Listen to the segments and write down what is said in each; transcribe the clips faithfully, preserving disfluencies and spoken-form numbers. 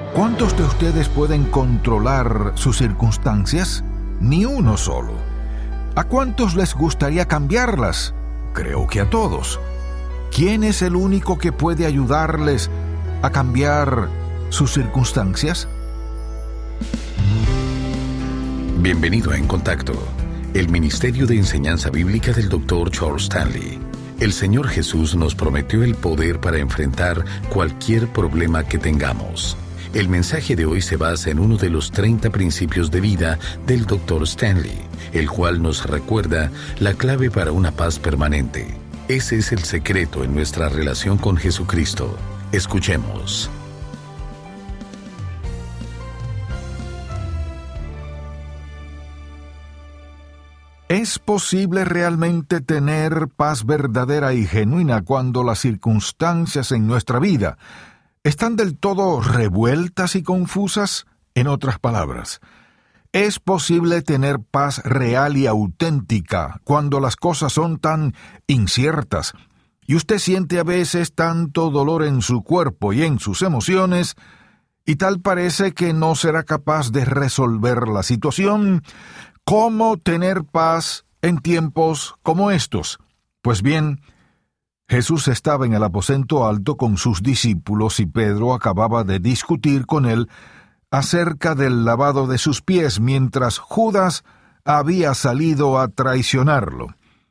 ¿Cuántos de ustedes pueden controlar sus circunstancias? Ni uno solo. ¿A cuántos les gustaría cambiarlas? Creo que a todos. ¿Quién es el único que puede ayudarles a cambiar sus circunstancias? Bienvenido a En Contacto, el Ministerio de Enseñanza Bíblica del doctor Charles Stanley. El Señor Jesús nos prometió el poder para enfrentar cualquier problema que tengamos. El mensaje de hoy se basa en uno de los treinta principios de vida del doctor Stanley, el cual nos recuerda la clave para una paz permanente. Ese es el secreto en nuestra relación con Jesucristo. Escuchemos. ¿Es posible realmente tener paz verdadera y genuina cuando las circunstancias en nuestra vida están del todo revueltas y confusas? En otras palabras, ¿es posible tener paz real y auténtica cuando las cosas son tan inciertas y usted siente a veces tanto dolor en su cuerpo y en sus emociones y tal parece que no será capaz de resolver la situación? ¿Cómo tener paz en tiempos como estos? Pues bien, Jesús estaba en el aposento alto con sus discípulos y Pedro acababa de discutir con él acerca del lavado de sus pies mientras Judas había salido a traicionarlo.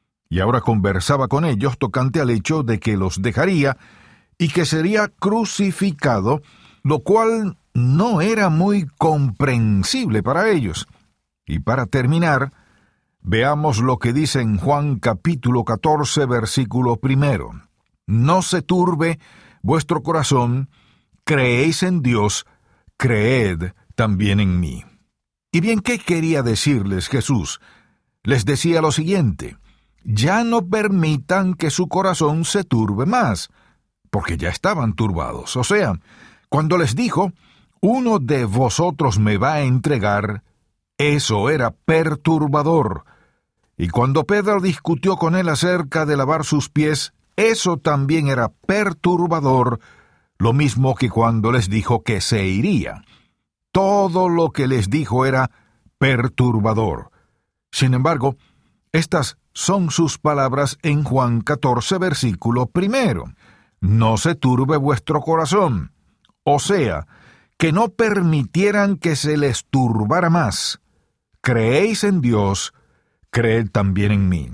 Y ahora conversaba con ellos tocante al hecho de que los dejaría y que sería crucificado, lo cual no era muy comprensible para ellos. Y para terminar, veamos lo que dice en Juan capítulo catorce, versículo primero. No se turbe vuestro corazón, creéis en Dios, creed también en mí. Y bien, ¿qué quería decirles Jesús? Les decía lo siguiente: ya no permitan que su corazón se turbe más, porque ya estaban turbados. O sea, cuando les dijo, uno de vosotros me va a entregar, eso era perturbador. Y cuando Pedro discutió con él acerca de lavar sus pies, eso también era perturbador, lo mismo que cuando les dijo que se iría. Todo lo que les dijo era perturbador. Sin embargo, estas son sus palabras en Juan catorce, versículo primero. No se turbe vuestro corazón. O sea, que no permitieran que se les turbara más. Creéis en Dios, creed también en mí.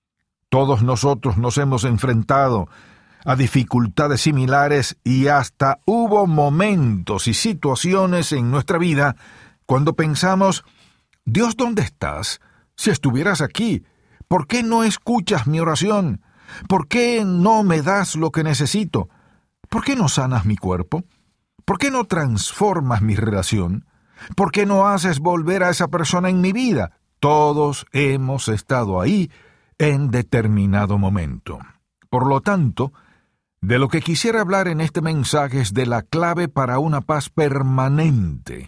Todos nosotros nos hemos enfrentado a dificultades similares y hasta hubo momentos y situaciones en nuestra vida cuando pensamos, Dios, ¿dónde estás? Si estuvieras aquí, ¿por qué no escuchas mi oración? ¿Por qué no me das lo que necesito? ¿Por qué no sanas mi cuerpo? ¿Por qué no transformas mi relación? ¿Por qué no haces volver a esa persona en mi vida? Todos hemos estado ahí en determinado momento. Por lo tanto, de lo que quisiera hablar en este mensaje es de la clave para una paz permanente,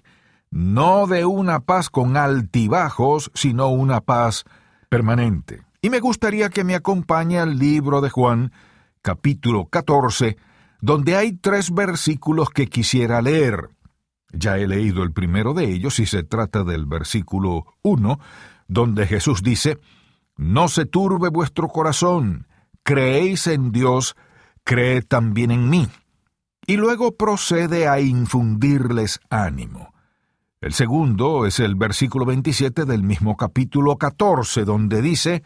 no de una paz con altibajos, sino una paz permanente. Y me gustaría que me acompañe al libro de Juan, capítulo catorce, donde hay tres versículos que quisiera leer. Ya he leído el primero de ellos y se trata del versículo uno, donde Jesús dice, no se turbe vuestro corazón, creéis en Dios, creed también en mí. Y luego procede a infundirles ánimo. El segundo es el versículo veintisiete del mismo capítulo catorce, donde dice,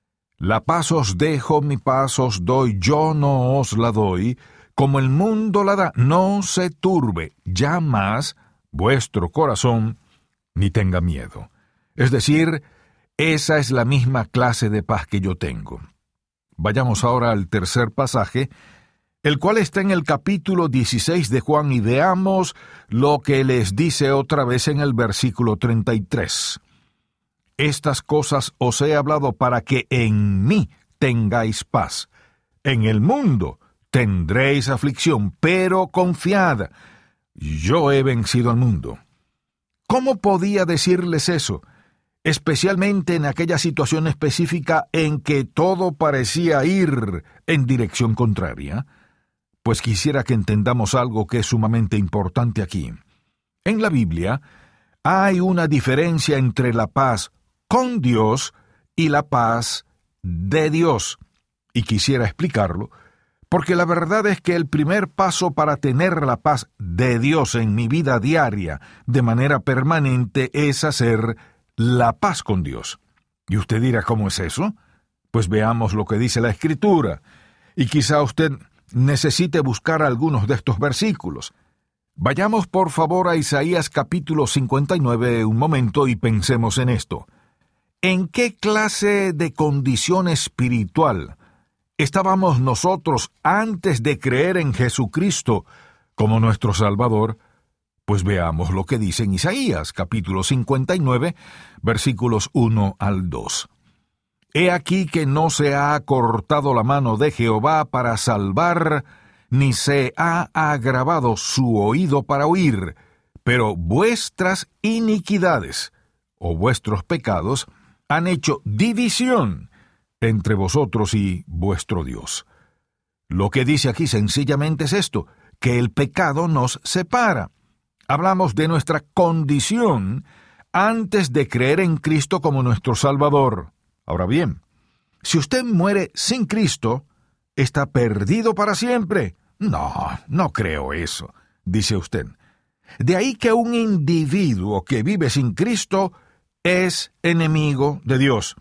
la paz os dejo, mi paz os doy, yo no os la doy, como el mundo la da, no se turbe ya más vuestro corazón, ni tenga miedo. Es decir, esa es la misma clase de paz que yo tengo. Vayamos ahora al tercer pasaje, el cual está en el capítulo dieciséis de Juan, y veamos lo que les dice otra vez en el versículo treinta y tres. Estas cosas os he hablado para que en mí tengáis paz. En el mundo tendréis aflicción, pero confiad, yo he vencido al mundo. ¿Cómo podía decirles eso? Especialmente en aquella situación específica en que todo parecía ir en dirección contraria. Pues quisiera que entendamos algo que es sumamente importante aquí. En la Biblia hay una diferencia entre la paz con Dios y la paz de Dios. Y quisiera explicarlo, porque la verdad es que el primer paso para tener la paz de Dios en mi vida diaria de manera permanente es hacer la paz con Dios. Y usted dirá, ¿cómo es eso? Pues veamos lo que dice la Escritura. Y quizá usted necesite buscar algunos de estos versículos. Vayamos por favor a Isaías capítulo cincuenta y nueve un momento y pensemos en esto. ¿En qué clase de condición espiritual estábamos nosotros antes de creer en Jesucristo como nuestro Salvador? Pues veamos lo que dice en Isaías capítulo cincuenta y nueve, versículos uno al dos. He aquí que no se ha acortado la mano de Jehová para salvar, ni se ha agravado su oído para oír, pero vuestras iniquidades, o vuestros pecados, han hecho división entre vosotros y vuestro Dios. Lo que dice aquí sencillamente es esto, que el pecado nos separa. Hablamos de nuestra condición antes de creer en Cristo como nuestro Salvador. Ahora bien, si usted muere sin Cristo, ¿está perdido para siempre? No, no creo eso, dice usted. De ahí que un individuo que vive sin Cristo es enemigo de Dios.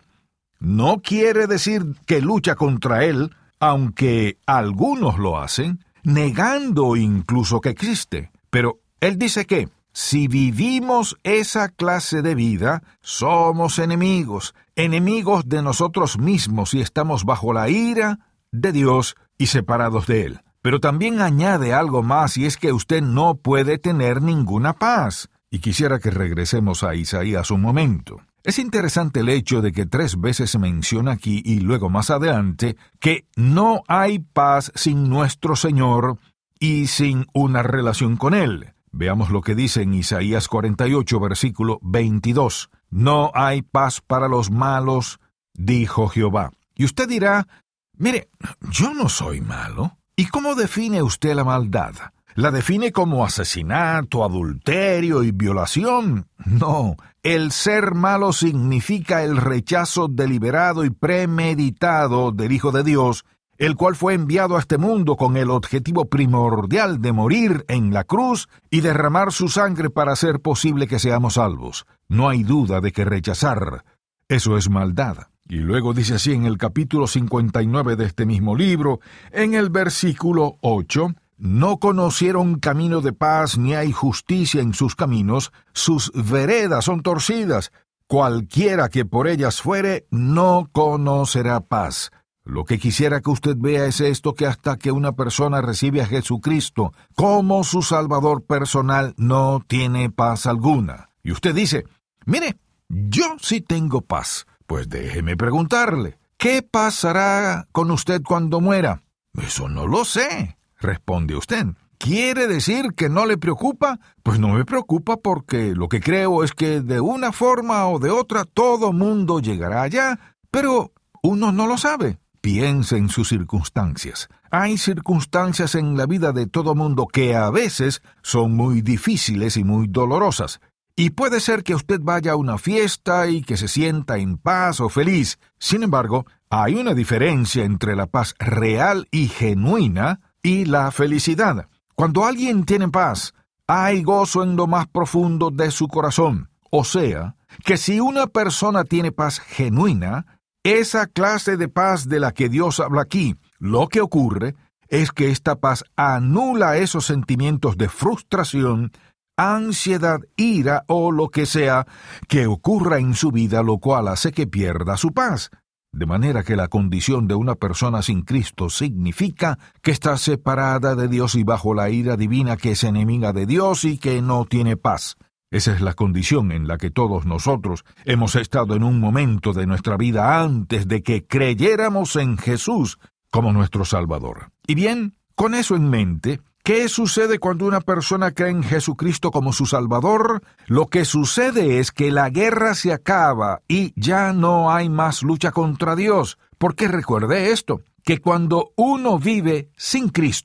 No quiere decir que lucha contra Él, aunque algunos lo hacen, negando incluso que existe. Pero Él dice que, si vivimos esa clase de vida, somos enemigos, enemigos de nosotros mismos y estamos bajo la ira de Dios y separados de Él. Pero también añade algo más, y es que usted no puede tener ninguna paz. Y quisiera que regresemos a Isaías un momento. Es interesante el hecho de que tres veces se menciona aquí y luego más adelante que no hay paz sin nuestro Señor y sin una relación con Él. Veamos lo que dice en Isaías cuarenta y ocho, versículo veintidós. No hay paz para los malos, dijo Jehová. Y usted dirá, mire, yo no soy malo. ¿Y cómo define usted la maldad? ¿La define como asesinato, adulterio y violación? No, el ser malo significa el rechazo deliberado y premeditado del Hijo de Dios, el cual fue enviado a este mundo con el objetivo primordial de morir en la cruz y derramar su sangre para hacer posible que seamos salvos. No hay duda de que rechazar, eso es maldad. Y luego dice así en el capítulo cincuenta y nueve de este mismo libro, en el versículo ocho, no conocieron camino de paz, ni hay justicia en sus caminos, sus veredas son torcidas, cualquiera que por ellas fuere, no conocerá paz. Lo que quisiera que usted vea es esto, que hasta que una persona recibe a Jesucristo como su Salvador personal, no tiene paz alguna. Y usted dice, mire, yo sí tengo paz. Pues déjeme preguntarle, ¿qué pasará con usted cuando muera? Eso no lo sé, responde usted. ¿Quiere decir que no le preocupa? Pues no me preocupa porque lo que creo es que de una forma o de otra todo mundo llegará allá, pero uno no lo sabe. Piense en sus circunstancias. Hay circunstancias en la vida de todo mundo que a veces son muy difíciles y muy dolorosas. Y puede ser que usted vaya a una fiesta y que se sienta en paz o feliz. Sin embargo, hay una diferencia entre la paz real y genuina y la felicidad. Cuando alguien tiene paz, hay gozo en lo más profundo de su corazón. O sea, que si una persona tiene paz genuina, esa clase de paz de la que Dios habla aquí, lo que ocurre es que esta paz anula esos sentimientos de frustración, ansiedad, ira o lo que sea que ocurra en su vida, lo cual hace que pierda su paz. De manera que la condición de una persona sin Cristo significa que está separada de Dios y bajo la ira divina, que es enemiga de Dios y que no tiene paz. Esa es la condición en la que todos nosotros hemos estado en un momento de nuestra vida antes de que creyéramos en Jesús como nuestro Salvador. Y bien, con eso en mente, ¿qué sucede cuando una persona cree en Jesucristo como su Salvador? Lo que sucede es que la guerra se acaba y ya no hay más lucha contra Dios. Porque recuerde esto, que cuando uno vive sin Cristo,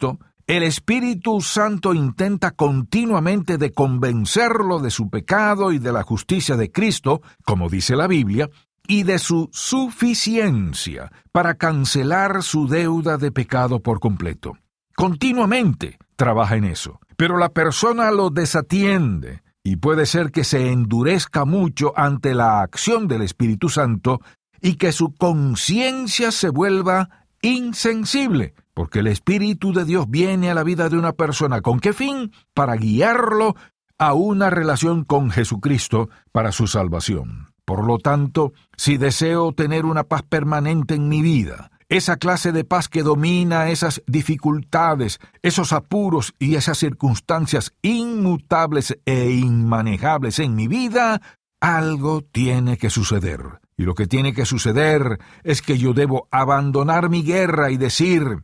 el Espíritu Santo intenta continuamente de convencerlo de su pecado y de la justicia de Cristo, como dice la Biblia, y de su suficiencia para cancelar su deuda de pecado por completo. Continuamente trabaja en eso, pero la persona lo desatiende y puede ser que se endurezca mucho ante la acción del Espíritu Santo y que su conciencia se vuelva insensible, porque el Espíritu de Dios viene a la vida de una persona. ¿Con qué fin? Para guiarlo a una relación con Jesucristo para su salvación. Por lo tanto, si deseo tener una paz permanente en mi vida, esa clase de paz que domina esas dificultades, esos apuros y esas circunstancias inmutables e inmanejables en mi vida, algo tiene que suceder. Y lo que tiene que suceder es que yo debo abandonar mi guerra y decir: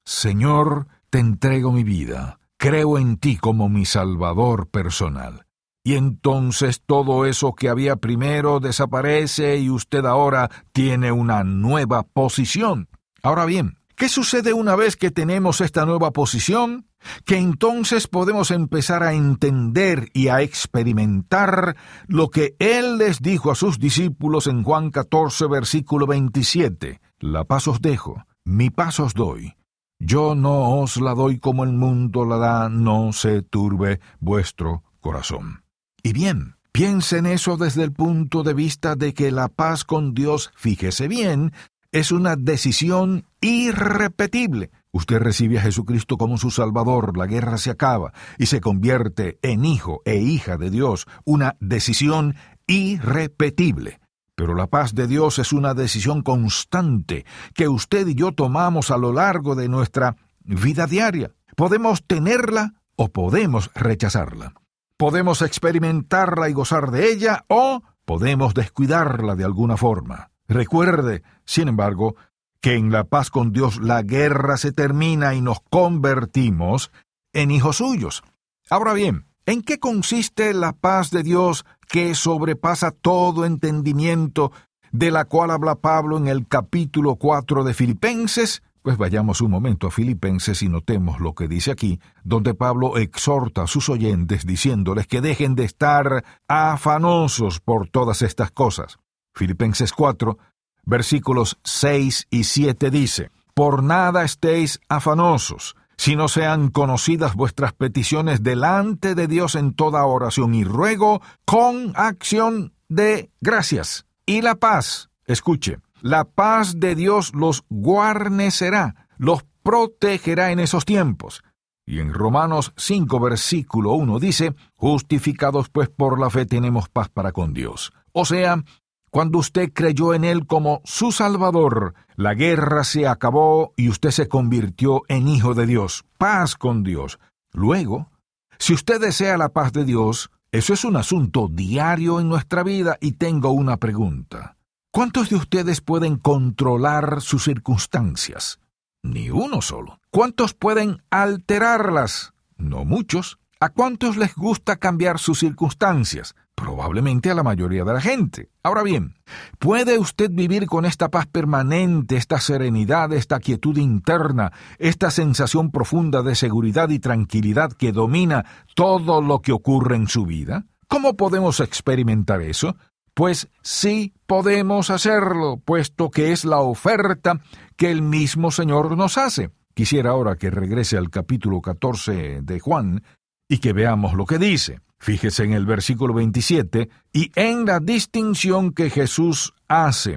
Señor, te entrego mi vida, creo en ti como mi Salvador personal. Y entonces todo eso que había primero desaparece y usted ahora tiene una nueva posición. Ahora bien, ¿qué sucede una vez que tenemos esta nueva posición? Que entonces podemos empezar a entender y a experimentar lo que Él les dijo a sus discípulos en Juan catorce, versículo veintisiete. La paz os dejo, mi paz os doy. Yo no os la doy como el mundo la da, no se turbe vuestro corazón. Y bien, piense en eso desde el punto de vista de que la paz con Dios, fíjese bien, es una decisión irrepetible. Usted recibe a Jesucristo como su Salvador, la guerra se acaba y se convierte en hijo e hija de Dios, una decisión irrepetible. Pero la paz de Dios es una decisión constante que usted y yo tomamos a lo largo de nuestra vida diaria. Podemos tenerla o podemos rechazarla. Podemos experimentarla y gozar de ella o podemos descuidarla de alguna forma. Recuerde, sin embargo, que en la paz con Dios la guerra se termina y nos convertimos en hijos suyos. Ahora bien, ¿en qué consiste la paz de Dios que sobrepasa todo entendimiento, de la cual habla Pablo en el capítulo cuatro de Filipenses? Pues vayamos un momento a Filipenses y notemos lo que dice aquí, donde Pablo exhorta a sus oyentes diciéndoles que dejen de estar afanosos por todas estas cosas. Filipenses cuatro, versículos seis y siete dice: Por nada estéis afanosos, sino sean conocidas vuestras peticiones delante de Dios en toda oración y ruego con acción de gracias. Y la paz, escuche, la paz de Dios los guarnecerá, los protegerá en esos tiempos. Y en Romanos cinco, versículo uno dice: Justificados pues por la fe tenemos paz para con Dios. O sea, cuando usted creyó en Él como su Salvador, la guerra se acabó y usted se convirtió en hijo de Dios. Paz con Dios. Luego, si usted desea la paz de Dios, eso es un asunto diario en nuestra vida y tengo una pregunta. ¿Cuántos de ustedes pueden controlar sus circunstancias? Ni uno solo. ¿Cuántos pueden alterarlas? No muchos. ¿A cuántos les gusta cambiar sus circunstancias? Probablemente a la mayoría de la gente. Ahora bien, ¿puede usted vivir con esta paz permanente, esta serenidad, esta quietud interna, esta sensación profunda de seguridad y tranquilidad que domina todo lo que ocurre en su vida? ¿Cómo podemos experimentar eso? Pues sí podemos hacerlo, puesto que es la oferta que el mismo Señor nos hace. Quisiera ahora que regrese al capítulo catorce de Juan y que veamos lo que dice. Fíjese en el versículo veintisiete y en la distinción que Jesús hace.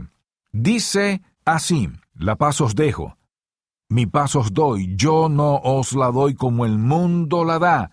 Dice así: La paz os dejo, mi paz os doy, yo no os la doy como el mundo la da.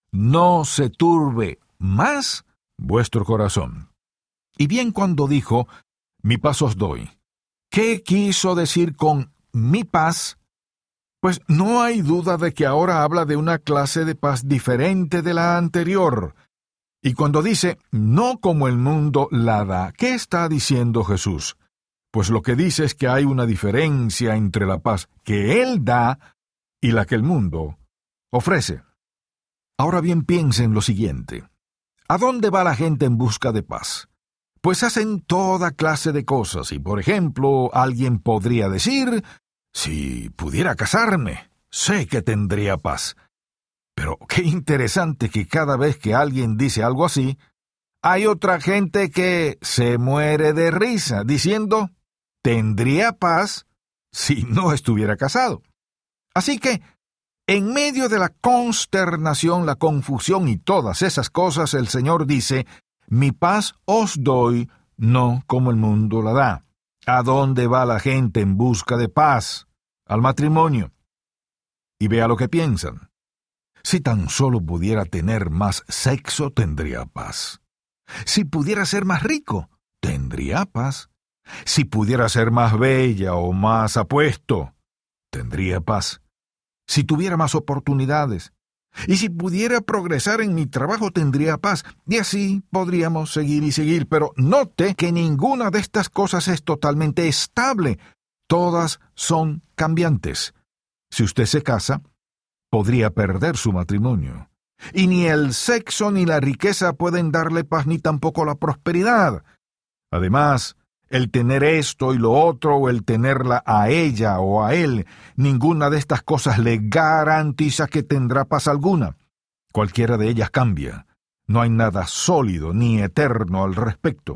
No se turbe más vuestro corazón. Y bien, cuando dijo, mi paz os doy, ¿qué quiso decir con mi paz? Pues no hay duda de que ahora habla de una clase de paz diferente de la anterior. Y cuando dice, no como el mundo la da, ¿qué está diciendo Jesús? Pues lo que dice es que hay una diferencia entre la paz que Él da y la que el mundo ofrece. Ahora bien, piensen lo siguiente. ¿A dónde va la gente en busca de paz? Pues hacen toda clase de cosas y, por ejemplo, alguien podría decir, si pudiera casarme, sé que tendría paz. Pero qué interesante que cada vez que alguien dice algo así, hay otra gente que se muere de risa, diciendo, tendría paz si no estuviera casado. Así que, en medio de la consternación, la confusión y todas esas cosas, el Señor dice, mi paz os doy, no como el mundo la da. ¿A dónde va la gente en busca de paz? Al matrimonio. Y vea lo que piensan. Si tan solo pudiera tener más sexo, tendría paz. Si pudiera ser más rico, tendría paz. Si pudiera ser más bella o más apuesto, tendría paz. Si tuviera más oportunidades. Y si pudiera progresar en mi trabajo, tendría paz. Y así podríamos seguir y seguir. Pero note que ninguna de estas cosas es totalmente estable. Todas son cambiantes. Si usted se casa, podría perder su matrimonio. Y ni el sexo ni la riqueza pueden darle paz, ni tampoco la prosperidad. Además, el tener esto y lo otro, o el tenerla a ella o a él, ninguna de estas cosas le garantiza que tendrá paz alguna. Cualquiera de ellas cambia. No hay nada sólido ni eterno al respecto.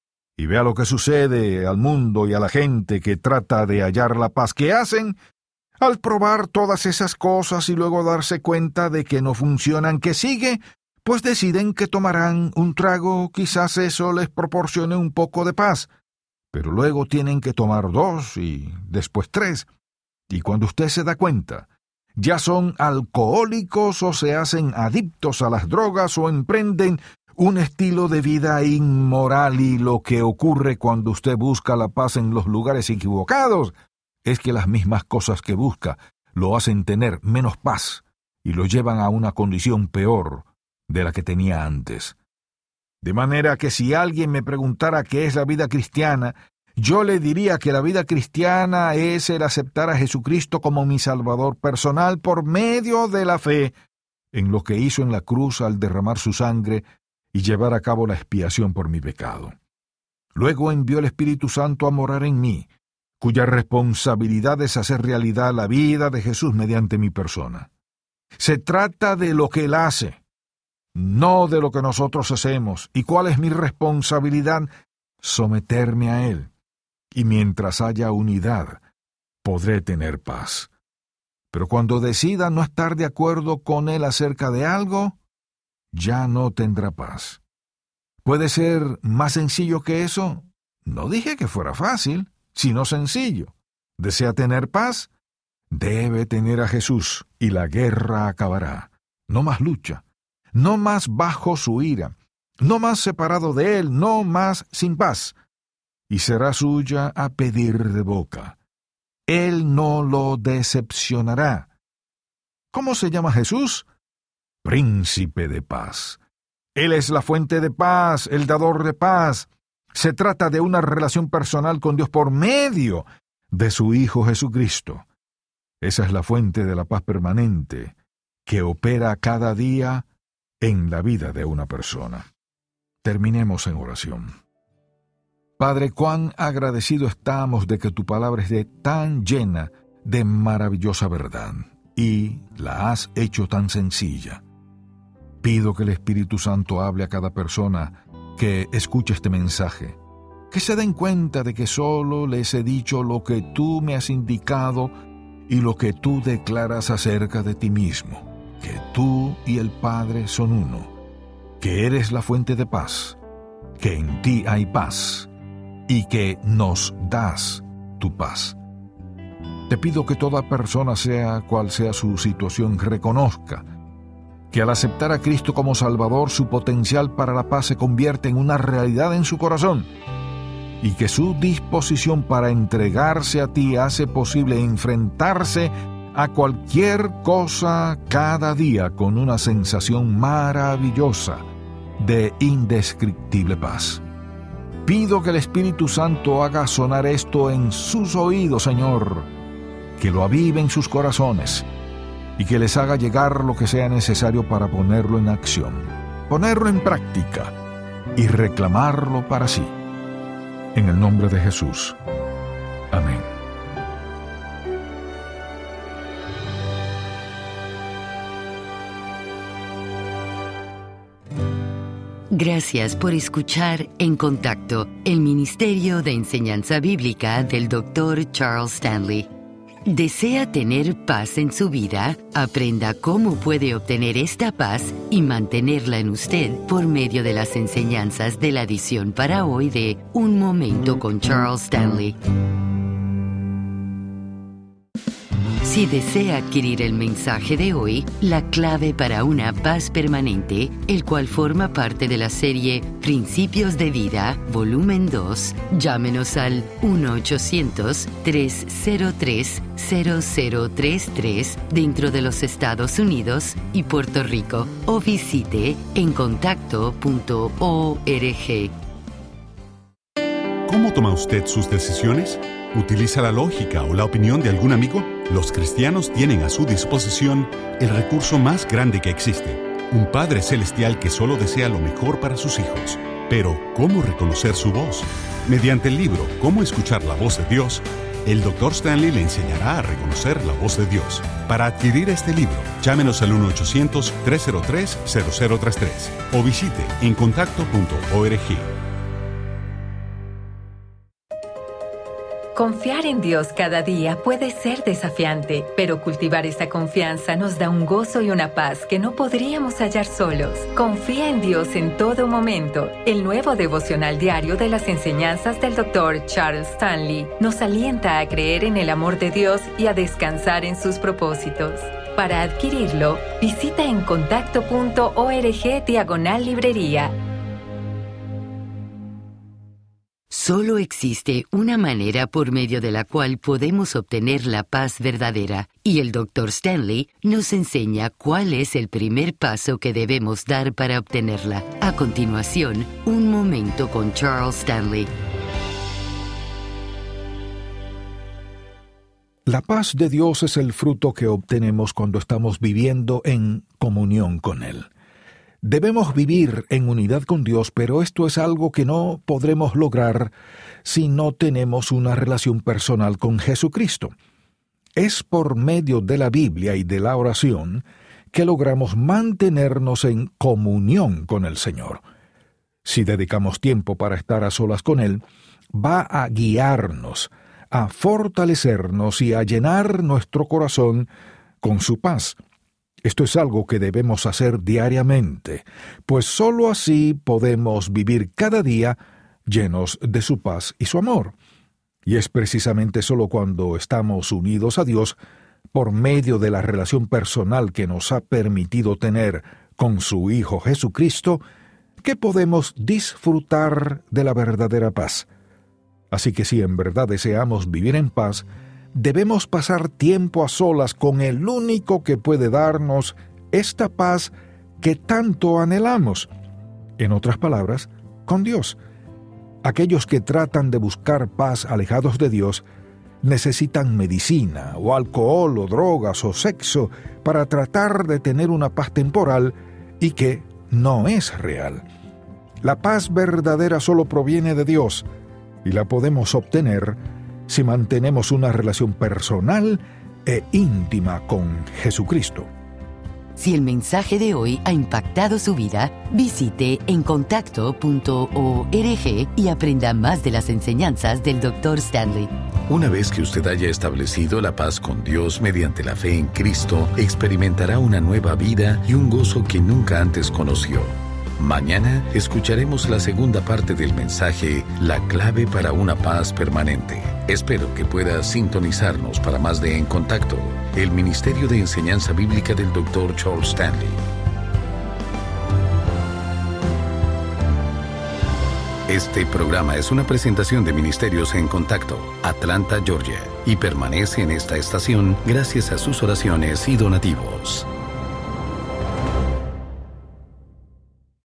Y vea lo que sucede al mundo y a la gente que trata de hallar la paz. ¿Qué hacen? Al probar todas esas cosas y luego darse cuenta de que no funcionan, ¿qué sigue? Pues deciden que tomarán un trago, quizás eso les proporcione un poco de paz. Pero luego tienen que tomar dos y después tres. Y cuando usted se da cuenta, ya son alcohólicos o se hacen adictos a las drogas o emprenden un estilo de vida inmoral, y lo que ocurre cuando usted busca la paz en los lugares equivocados es que las mismas cosas que busca lo hacen tener menos paz y lo llevan a una condición peor de la que tenía antes. De manera que si alguien me preguntara qué es la vida cristiana, yo le diría que la vida cristiana es el aceptar a Jesucristo como mi Salvador personal por medio de la fe en lo que hizo en la cruz al derramar su sangre y llevar a cabo la expiación por mi pecado. Luego envió el Espíritu Santo a morar en mí, cuya responsabilidad es hacer realidad la vida de Jesús mediante mi persona. Se trata de lo que Él hace, no de lo que nosotros hacemos. ¿Y cuál es mi responsabilidad? Someterme a Él. Y mientras haya unidad, podré tener paz. Pero cuando decida no estar de acuerdo con Él acerca de algo, ya no tendrá paz. ¿Puede ser más sencillo que eso? No dije que fuera fácil, sino sencillo. ¿Desea tener paz? Debe tener a Jesús, y la guerra acabará. No más lucha. No más bajo su ira, no más separado de Él, no más sin paz, y será suya a pedir de boca. Él no lo decepcionará. ¿Cómo se llama Jesús? Príncipe de paz. Él es la fuente de paz, el dador de paz. Se trata de una relación personal con Dios por medio de su Hijo Jesucristo. Esa es la fuente de la paz permanente que opera cada día en la vida de una persona. Terminemos en oración. Padre, cuán agradecido estamos de que tu palabra esté tan llena de maravillosa verdad y la has hecho tan sencilla. Pido que el Espíritu Santo hable a cada persona que escuche este mensaje, que se den cuenta de que solo les he dicho lo que tú me has indicado y lo que tú declaras acerca de ti mismo. Que tú y el Padre son uno, que eres la fuente de paz, que en ti hay paz, y que nos das tu paz. Te pido que toda persona, sea cual sea su situación, reconozca que al aceptar a Cristo como Salvador, su potencial para la paz se convierte en una realidad en su corazón, y que su disposición para entregarse a ti hace posible enfrentarse a cualquier cosa cada día con una sensación maravillosa de indescriptible paz. Pido que el Espíritu Santo haga sonar esto en sus oídos, Señor, que lo avive en sus corazones y que les haga llegar lo que sea necesario para ponerlo en acción, ponerlo en práctica y reclamarlo para sí. En el nombre de Jesús. Amén. Gracias por escuchar En Contacto, el Ministerio de Enseñanza Bíblica del doctor Charles Stanley. ¿Desea tener paz en su vida? Aprenda cómo puede obtener esta paz y mantenerla en usted por medio de las enseñanzas de la edición para hoy de Un Momento con Charles Stanley. Si desea adquirir el mensaje de hoy, La clave para una paz permanente, el cual forma parte de la serie Principios de Vida, volumen dos, llámenos al uno ochocientos, tres cero tres, cero cero tres tres dentro de los Estados Unidos y Puerto Rico o visite en contacto punto org. ¿Cómo toma usted sus decisiones? ¿Utiliza la lógica o la opinión de algún amigo? Los cristianos tienen a su disposición el recurso más grande que existe, un Padre Celestial que solo desea lo mejor para sus hijos. Pero, ¿cómo reconocer su voz? Mediante el libro Cómo escuchar la voz de Dios, el doctor Stanley le enseñará a reconocer la voz de Dios. Para adquirir este libro, llámenos al uno ochocientos, tres cero tres, cero cero tres tres o visite en contacto punto org. Confiar en Dios cada día puede ser desafiante, pero cultivar esa confianza nos da un gozo y una paz que no podríamos hallar solos. Confía en Dios en todo momento. El nuevo devocional diario de las enseñanzas del doctor Charles Stanley nos alienta a creer en el amor de Dios y a descansar en sus propósitos. Para adquirirlo, visita en contacto punto org diagonal librería. Solo existe una manera por medio de la cual podemos obtener la paz verdadera, y el doctor Stanley nos enseña cuál es el primer paso que debemos dar para obtenerla. A continuación, Un Momento con Charles Stanley. La paz de Dios es el fruto que obtenemos cuando estamos viviendo en comunión con Él. Debemos vivir en unidad con Dios, pero esto es algo que no podremos lograr si no tenemos una relación personal con Jesucristo. Es por medio de la Biblia y de la oración que logramos mantenernos en comunión con el Señor. Si dedicamos tiempo para estar a solas con Él, va a guiarnos, a fortalecernos y a llenar nuestro corazón con su paz. Esto es algo que debemos hacer diariamente, pues sólo así podemos vivir cada día llenos de su paz y su amor. Y es precisamente sólo cuando estamos unidos a Dios, por medio de la relación personal que nos ha permitido tener con su Hijo Jesucristo, que podemos disfrutar de la verdadera paz. Así que si en verdad deseamos vivir en paz, debemos pasar tiempo a solas con el único que puede darnos esta paz que tanto anhelamos. En otras palabras, con Dios. Aquellos que tratan de buscar paz alejados de Dios necesitan medicina, o alcohol, o drogas, o sexo para tratar de tener una paz temporal y que no es real. La paz verdadera solo proviene de Dios y la podemos obtener si mantenemos una relación personal e íntima con Jesucristo. Si el mensaje de hoy ha impactado su vida, visite en contacto punto org y aprenda más de las enseñanzas del doctor Stanley. Una vez que usted haya establecido la paz con Dios mediante la fe en Cristo, experimentará una nueva vida y un gozo que nunca antes conoció. Mañana escucharemos la segunda parte del mensaje, La clave para una paz permanente. Espero que pueda sintonizarnos para más de En Contacto, el Ministerio de Enseñanza Bíblica del doctor Charles Stanley. Este programa es una presentación de Ministerios En Contacto, Atlanta, Georgia, y permanece en esta estación gracias a sus oraciones y donativos.